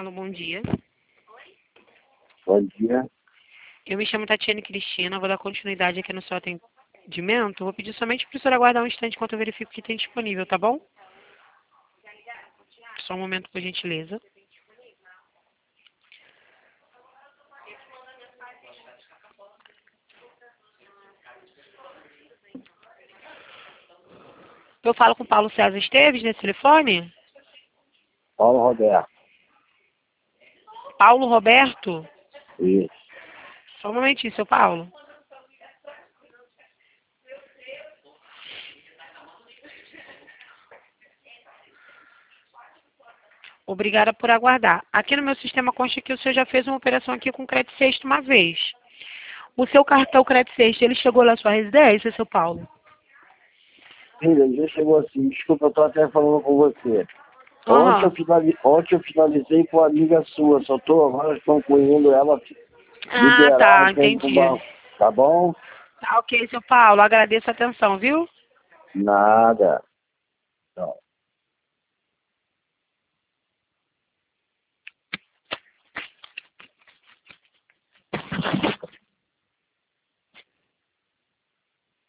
Alô, bom dia. Bom dia. Eu me chamo Tatiane Cristina, vou dar continuidade aqui no seu atendimento. Vou pedir somente para o senhor aguardar um instante enquanto eu verifico o que tem disponível, tá bom? Só um momento, por gentileza. Eu falo com o Paulo César Esteves nesse telefone? Paulo Roberto. Paulo Roberto? Isso. Só um momentinho, seu Paulo. Obrigada por aguardar. Aqui no meu sistema consta que o senhor já fez uma operação aqui com crédito sexto uma vez. O seu cartão crédito sexto, ele chegou na sua residência, seu Paulo? Filha, já chegou assim. Desculpa, eu tô até falando com você. Aham. Ontem eu finalizei com uma amiga sua. Só tô agora concluindo ela Ah, liberar tá, a gente do entendi. banco. Tá bom? Tá ok, seu Paulo. Agradeço a atenção, viu? Nada. Tchau.